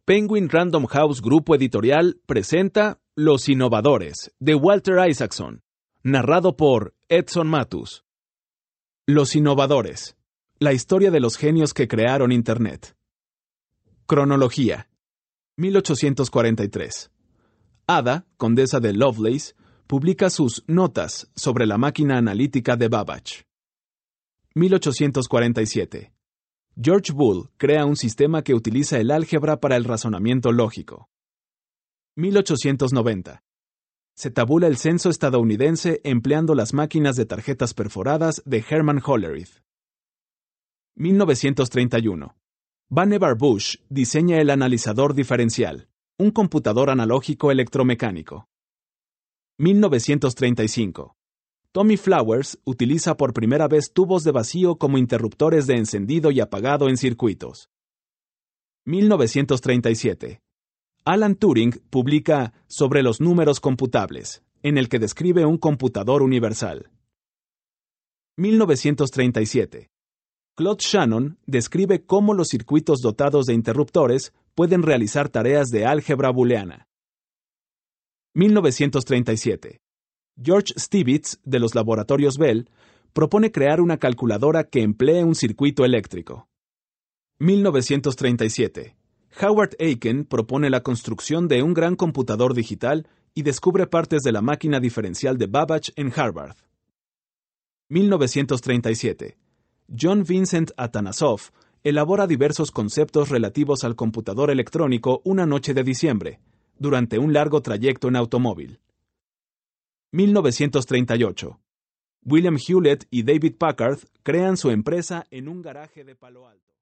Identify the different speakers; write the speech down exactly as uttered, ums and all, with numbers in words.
Speaker 1: Penguin Random House Grupo Editorial presenta Los Innovadores, de Walter Isaacson, narrado por Edson Matus. Los Innovadores, la historia de los genios que crearon Internet. Cronología. mil ochocientos cuarenta y tres. Ada, condesa de Lovelace, publica sus Notas sobre la máquina analítica de Babbage. mil ochocientos cuarenta y siete. George Boole crea un sistema que utiliza el álgebra para el razonamiento lógico. mil ochocientos noventa. Se tabula el censo estadounidense empleando las máquinas de tarjetas perforadas de Herman Hollerith. mil novecientos treinta y uno. Vannevar Bush diseña el analizador diferencial, un computador analógico electromecánico. mil novecientos treinta y cinco. Tommy Flowers utiliza por primera vez tubos de vacío como interruptores de encendido y apagado en circuitos. mil novecientos treinta y siete. Alan Turing publica Sobre los números computables, en el que describe un computador universal. mil novecientos treinta y siete. Claude Shannon describe cómo los circuitos dotados de interruptores pueden realizar tareas de álgebra booleana. mil novecientos treinta y siete. George Stibitz, de los laboratorios Bell, propone crear una calculadora que emplee un circuito eléctrico. mil novecientos treinta y siete. Howard Aiken propone la construcción de un gran computador digital y descubre partes de la máquina diferencial de Babbage en Harvard. mil novecientos treinta y siete. John Vincent Atanasoff elabora diversos conceptos relativos al computador electrónico una noche de diciembre, durante un largo trayecto en automóvil. mil novecientos treinta y ocho. William Hewlett y David Packard crean su empresa en un garaje de Palo Alto.